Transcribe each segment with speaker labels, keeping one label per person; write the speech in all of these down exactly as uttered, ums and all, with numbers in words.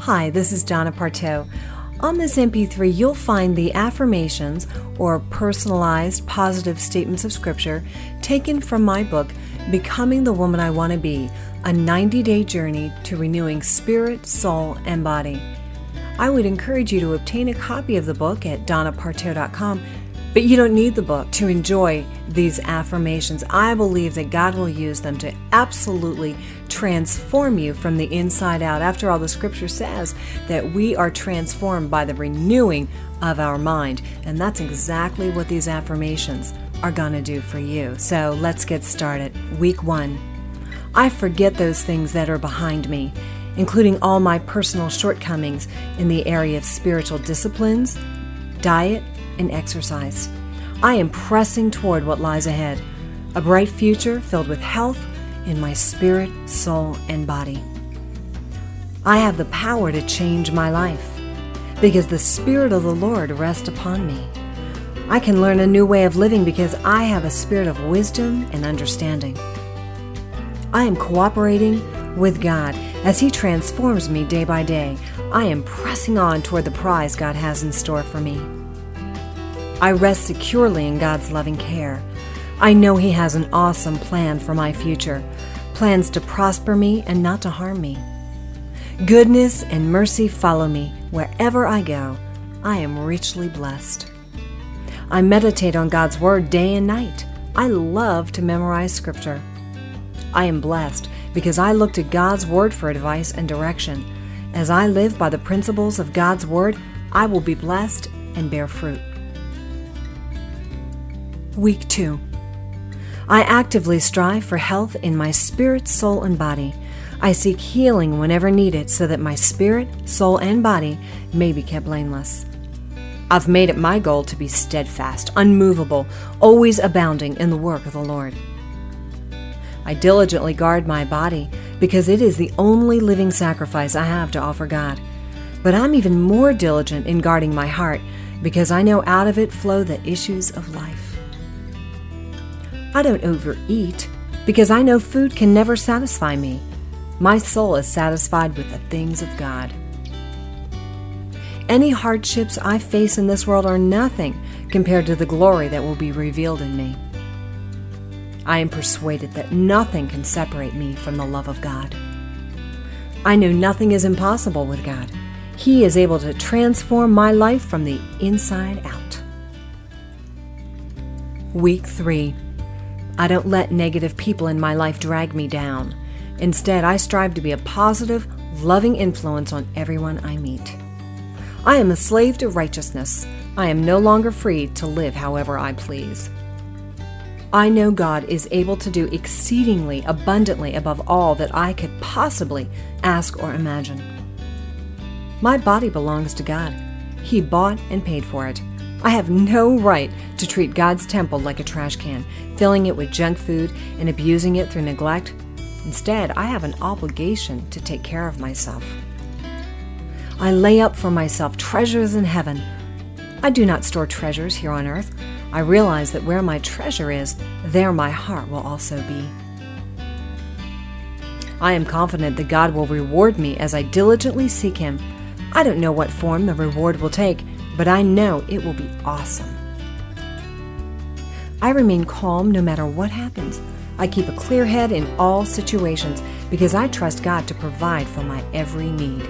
Speaker 1: Hi, this is Donna Parteau. On this M P three, you'll find the affirmations or personalized positive statements of Scripture taken from my book, Becoming the Woman I Want to Be, a ninety-day journey to renewing spirit, soul, and body. I would encourage you to obtain a copy of the book at donna parteau dot com, but you don't need the book to enjoy these affirmations. I believe that God will use them to absolutely transform you from the inside out. After all, the Scripture says that we are transformed by the renewing of our mind, and that's exactly what these affirmations are going to do for you. So let's get started. Week one. I forget those things that are behind me, including all my personal shortcomings in the area of spiritual disciplines, diet, and exercise. I am pressing toward what lies ahead, a bright future filled with health in my spirit, soul, and body. I have the power to change my life because the Spirit of the Lord rests upon me. I can learn a new way of living because I have a spirit of wisdom and understanding. I am cooperating with God as He transforms me day by day. I am pressing on toward the prize God has in store for me. I rest securely in God's loving care. I know He has an awesome plan for my future, plans to prosper me and not to harm me. Goodness and mercy follow me wherever I go. I am richly blessed. I meditate on God's Word day and night. I love to memorize Scripture. I am blessed because I look to God's Word for advice and direction. As I live by the principles of God's Word, I will be blessed and bear fruit. Week two. I actively strive for health in my spirit, soul, and body. I seek healing whenever needed so that my spirit, soul, and body may be kept blameless. I've made it my goal to be steadfast, unmovable, always abounding in the work of the Lord. I diligently guard my body because it is the only living sacrifice I have to offer God. But I'm even more diligent in guarding my heart because I know out of it flow the issues of life. I don't overeat because I know food can never satisfy me. My soul is satisfied with the things of God. Any hardships I face in this world are nothing compared to the glory that will be revealed in me. I am persuaded that nothing can separate me from the love of God. I know nothing is impossible with God. He is able to transform my life from the inside out. Week three. I don't let negative people in my life drag me down. Instead, I strive to be a positive, loving influence on everyone I meet. I am a slave to righteousness. I am no longer free to live however I please. I know God is able to do exceedingly abundantly above all that I could possibly ask or imagine. My body belongs to God. He bought and paid for it. I have no right to treat God's temple like a trash can, filling it with junk food and abusing it through neglect. Instead, I have an obligation to take care of myself. I lay up for myself treasures in heaven. I do not store treasures here on earth. I realize that where my treasure is, there my heart will also be. I am confident that God will reward me as I diligently seek Him. I don't know what form the reward will take, but I know it will be awesome. I remain calm no matter what happens. I keep a clear head in all situations because I trust God to provide for my every need.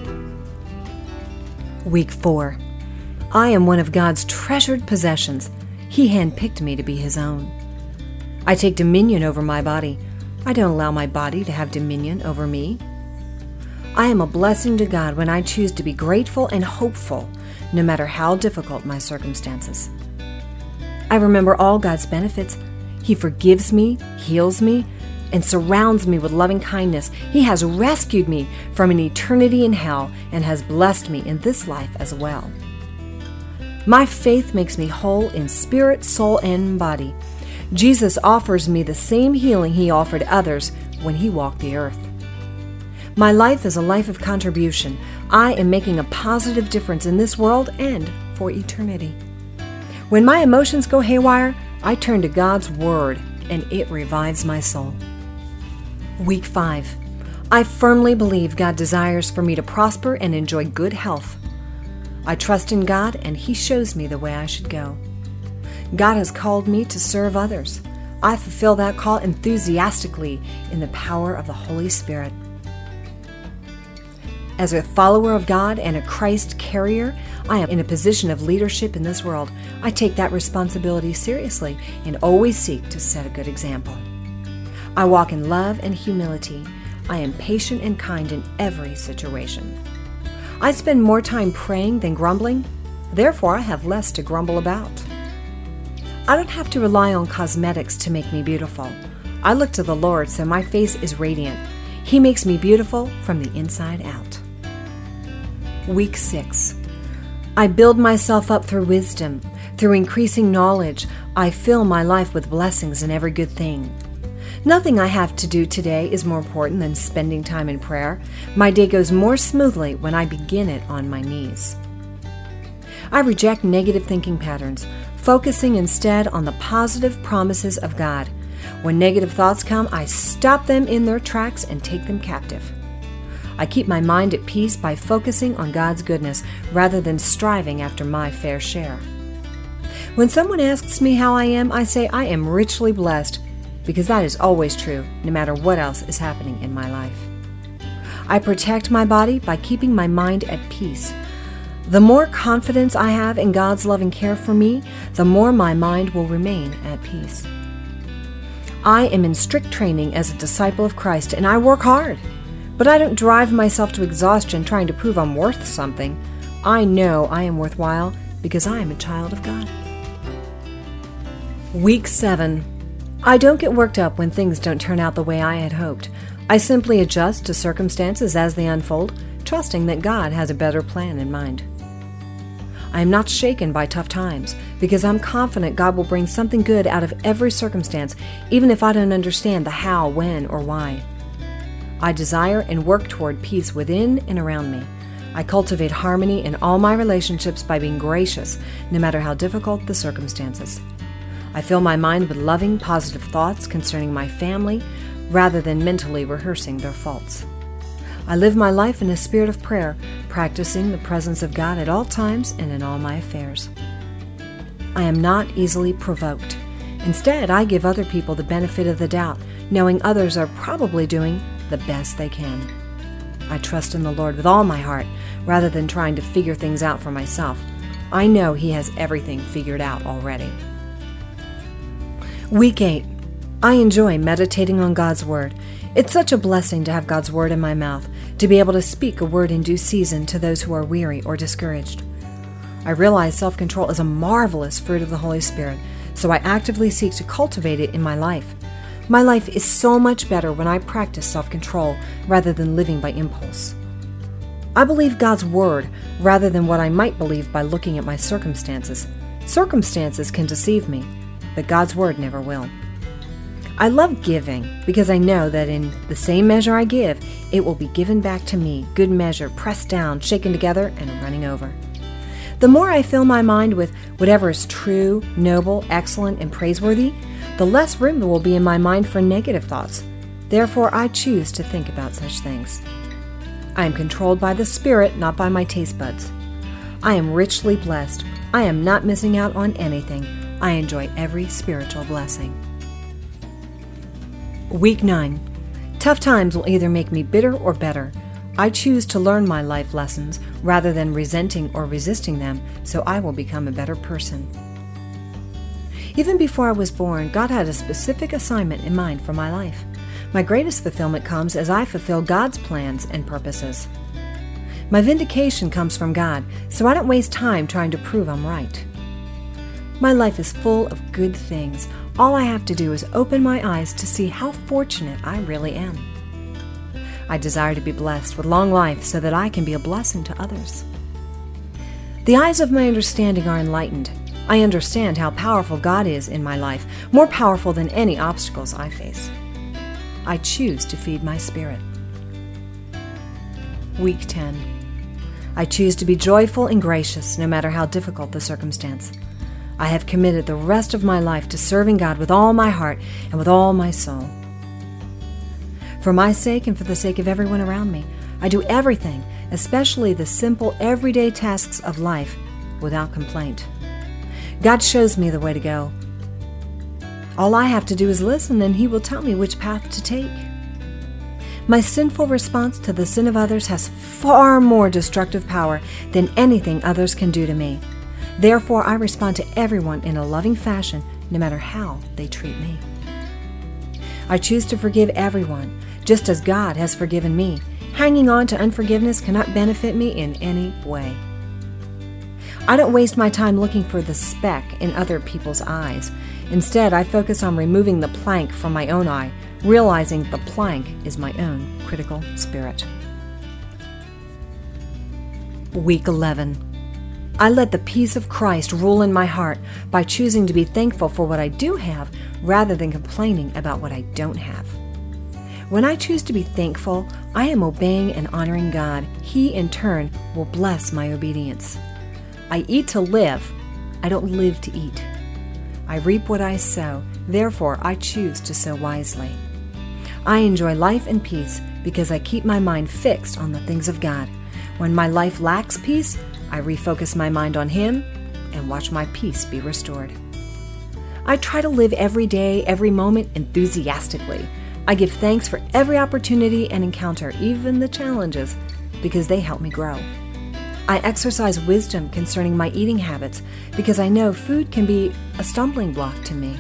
Speaker 1: Week four. I am one of God's treasured possessions. He handpicked me to be His own. I take dominion over my body. I don't allow my body to have dominion over me. I am a blessing to God when I choose to be grateful and hopeful, no matter how difficult my circumstances. I remember all God's benefits. He forgives me, heals me, and surrounds me with loving kindness. He has rescued me from an eternity in hell and has blessed me in this life as well. My faith makes me whole in spirit, soul, and body. Jesus offers me the same healing He offered others when He walked the earth. My life is a life of contribution. I am making a positive difference in this world and for eternity. When my emotions go haywire, I turn to God's Word and it revives my soul. Week five. I firmly believe God desires for me to prosper and enjoy good health. I trust in God, and He shows me the way I should go. God has called me to serve others. I fulfill that call enthusiastically in the power of the Holy Spirit. As a follower of God and a Christ carrier, I am in a position of leadership in this world. I take that responsibility seriously and always seek to set a good example. I walk in love and humility. I am patient and kind in every situation. I spend more time praying than grumbling. Therefore, I have less to grumble about. I don't have to rely on cosmetics to make me beautiful. I look to the Lord, so my face is radiant. He makes me beautiful from the inside out. Week six. I build myself up through wisdom. Through increasing knowledge, I fill my life with blessings and every good thing. Nothing I have to do today is more important than spending time in prayer. My day goes more smoothly when I begin it on my knees. I reject negative thinking patterns, focusing instead on the positive promises of God. When negative thoughts come, I stop them in their tracks and take them captive. I keep my mind at peace by focusing on God's goodness rather than striving after my fair share. When someone asks me how I am, I say I am richly blessed, because that is always true, no matter what else is happening in my life. I protect my body by keeping my mind at peace. The more confidence I have in God's love and care for me, the more my mind will remain at peace. I am in strict training as a disciple of Christ, and I work hard. But I don't drive myself to exhaustion trying to prove I'm worth something. I know I am worthwhile because I am a child of God. Week seven. I don't get worked up when things don't turn out the way I had hoped. I simply adjust to circumstances as they unfold, trusting that God has a better plan in mind. I am not shaken by tough times because I'm confident God will bring something good out of every circumstance, even if I don't understand the how, when, or why. I desire and work toward peace within and around me. I cultivate harmony in all my relationships by being gracious, no matter how difficult the circumstances. I fill my mind with loving, positive thoughts concerning my family, rather than mentally rehearsing their faults. I live my life in a spirit of prayer, practicing the presence of God at all times and in all my affairs. I am not easily provoked. Instead, I give other people the benefit of the doubt, knowing others are probably doing the best they can. I trust in the Lord with all my heart, rather than trying to figure things out for myself. I know He has everything figured out already. Week eight. I enjoy meditating on God's Word. It's such a blessing to have God's Word in my mouth, to be able to speak a word in due season to those who are weary or discouraged. I realize self-control is a marvelous fruit of the Holy Spirit, so I actively seek to cultivate it in my life. My life is so much better when I practice self-control rather than living by impulse. I believe God's Word rather than what I might believe by looking at my circumstances. Circumstances can deceive me, but God's Word never will. I love giving because I know that in the same measure I give, it will be given back to me, good measure, pressed down, shaken together, and running over. The more I fill my mind with whatever is true, noble, excellent, and praiseworthy, the less room there will be in my mind for negative thoughts. Therefore, I choose to think about such things. I am controlled by the Spirit, not by my taste buds. I am richly blessed. I am not missing out on anything. I enjoy every spiritual blessing. Week nine. Tough times will either make me bitter or better. I choose to learn my life lessons rather than resenting or resisting them, so I will become a better person. Even before I was born, God had a specific assignment in mind for my life. My greatest fulfillment comes as I fulfill God's plans and purposes. My vindication comes from God, so I don't waste time trying to prove I'm right. My life is full of good things. All I have to do is open my eyes to see how fortunate I really am. I desire to be blessed with long life so that I can be a blessing to others. The eyes of my understanding are enlightened. I understand how powerful God is in my life, more powerful than any obstacles I face. I choose to feed my spirit. Week ten. I choose to be joyful and gracious no matter how difficult the circumstance. I have committed the rest of my life to serving God with all my heart and with all my soul. For my sake and for the sake of everyone around me, I do everything, especially the simple, everyday tasks of life, without complaint. God shows me the way to go. All I have to do is listen, and He will tell me which path to take. My sinful response to the sin of others has far more destructive power than anything others can do to me. Therefore, I respond to everyone in a loving fashion, no matter how they treat me. I choose to forgive everyone, just as God has forgiven me. Hanging on to unforgiveness cannot benefit me in any way. I don't waste my time looking for the speck in other people's eyes. Instead, I focus on removing the plank from my own eye, realizing the plank is my own critical spirit. Week eleven. I let the peace of Christ rule in my heart by choosing to be thankful for what I do have rather than complaining about what I don't have. When I choose to be thankful, I am obeying and honoring God. He, in turn, will bless my obedience. I eat to live. I don't live to eat. I reap what I sow. Therefore, I choose to sow wisely. I enjoy life and peace because I keep my mind fixed on the things of God. When my life lacks peace, I refocus my mind on Him and watch my peace be restored. I try to live every day, every moment enthusiastically. I give thanks for every opportunity and encounter, even the challenges, because they help me grow. I exercise wisdom concerning my eating habits because I know food can be a stumbling block to me.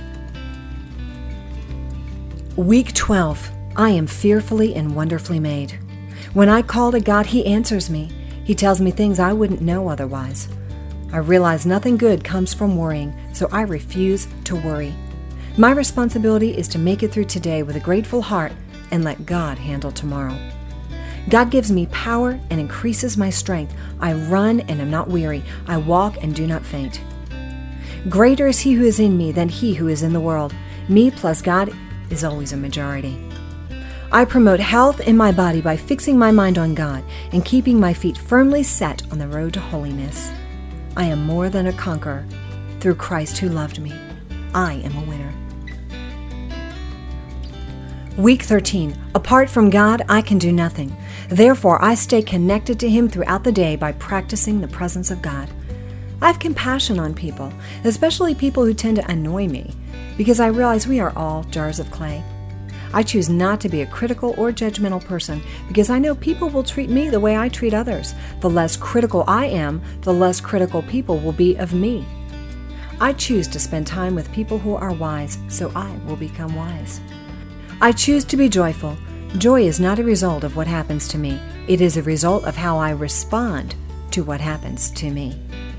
Speaker 1: Week twelve. I am fearfully and wonderfully made. When I call to God, He answers me. He tells me things I wouldn't know otherwise. I realize nothing good comes from worrying, so I refuse to worry. My responsibility is to make it through today with a grateful heart and let God handle tomorrow. God gives me power and increases my strength. I run and am not weary. I walk and do not faint. Greater is He who is in me than he who is in the world. Me plus God is always a majority. I promote health in my body by fixing my mind on God and keeping my feet firmly set on the road to holiness. I am more than a conqueror through Christ who loved me. I am a winner. Week thirteen. Apart from God, I can do nothing. Therefore, I stay connected to Him throughout the day by practicing the presence of God. I have compassion on people, especially people who tend to annoy me, because I realize we are all jars of clay. I choose not to be a critical or judgmental person because I know people will treat me the way I treat others. The less critical I am, the less critical people will be of me. I choose to spend time with people who are wise, so I will become wise. I choose to be joyful. Joy is not a result of what happens to me. It is a result of how I respond to what happens to me.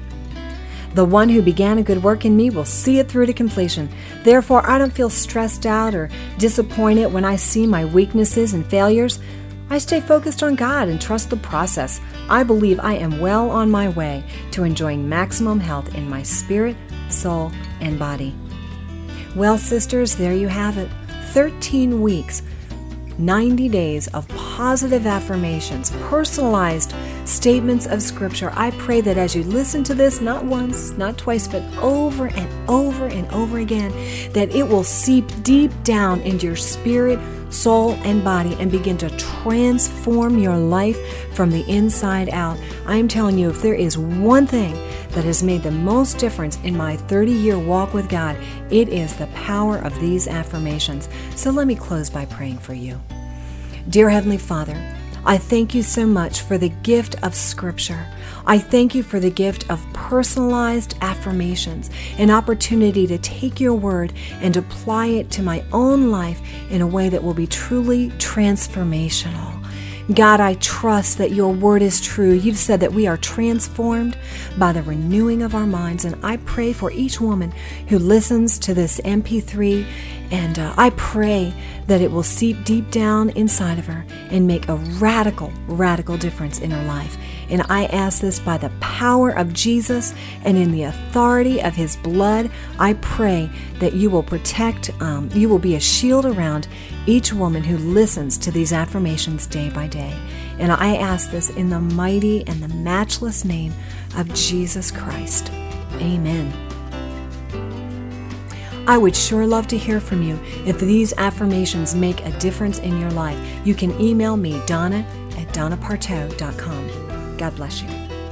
Speaker 1: The one who began a good work in me will see it through to completion. Therefore, I don't feel stressed out or disappointed when I see my weaknesses and failures. I stay focused on God and trust the process. I believe I am well on my way to enjoying maximum health in my spirit, soul, and body. Well, sisters, there you have it. thirteen weeks, ninety days of positive affirmations, personalized statements of Scripture. I pray that as you listen to this, not once, not twice, but over and over and over again, that it will seep deep down into your spirit, soul, and body and begin to transform your life from the inside out. I am telling you, if there is one thing that has made the most difference in my thirty-year walk with God, it is the power of these affirmations. So let me close by praying for you. Dear Heavenly Father, I thank you so much for the gift of Scripture. I thank you for the gift of personalized affirmations, an opportunity to take your word and apply it to my own life in a way that will be truly transformational. God, I trust that your word is true. You've said that we are transformed by the renewing of our minds, and I pray for each woman who listens to this M P three, and uh, I pray that it will seep deep down inside of her and make a radical, radical difference in her life. And I ask this by the power of Jesus and in the authority of His blood. I pray that you will protect, um, you will be a shield around each woman who listens to these affirmations day by day. And I ask this in the mighty and the matchless name of Jesus Christ. Amen. I would sure love to hear from you. If these affirmations make a difference in your life, you can email me, Donna at donna parteau dot com. God bless you.